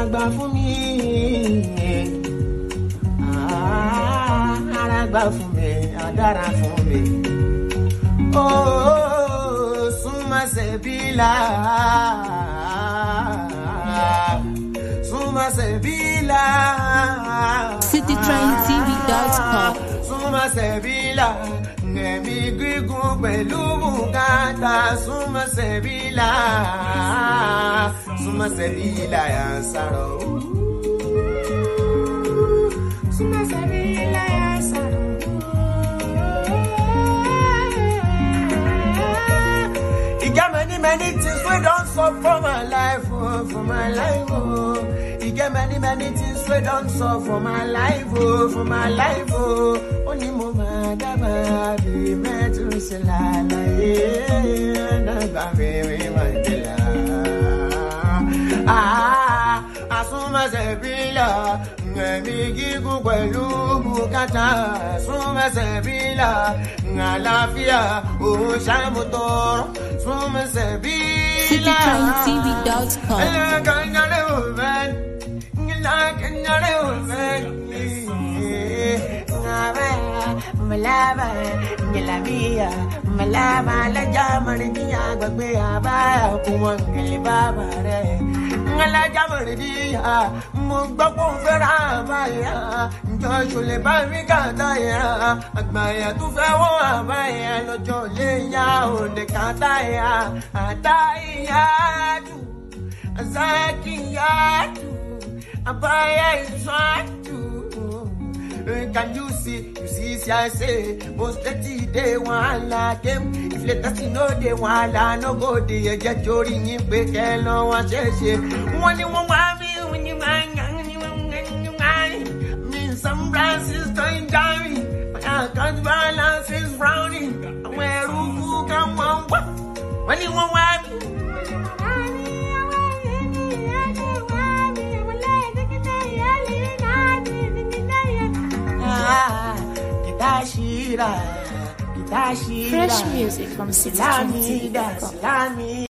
aragba fún mi. Aragba fún mi, adara fún mi. Oh, suma sebila. Suma sebila. citytrendtv.com. Suma sebila. Ngemi gigun pẹ̀lú bùkátà. Suma sebila. Suma sebila ya saro. Suma sebila ya saro. He got many things we don't solve for my life, oh, for my life, oh. He got many things we don't solve for my life, oh, for my life, oh. Only moment I be met to say la la, yeah, na baby, my dear. Asuma sebila, ngemi gigu pẹ̀lú bùkátà. Asuma sebila, ngalafia, o shamutoro. Asuma sebila. citytrendtv.com. Kanyale uven, kanyale uven. Malaba, ngelamia, malaba la jamariya, gbagbe aba kuwangeli baba re. Ngala jamariya, mo gbogbo fẹ́ra abaya, njo le ba mi kata ya, agbaya tu fẹ́ wo abaya, lọ́jọ́ le ya o de kata ya, ataya tu, azakiya tu, abaya iswatu. Can you see, see, I say, most dirty day one like them. If let us know they want, no go, they get your in your big hello, and say, when you want me, when you mind, mean some brass is going down, but I can't balance is frowning. Where who come on, what? When you want me. Fresh music from citytrendtv.com.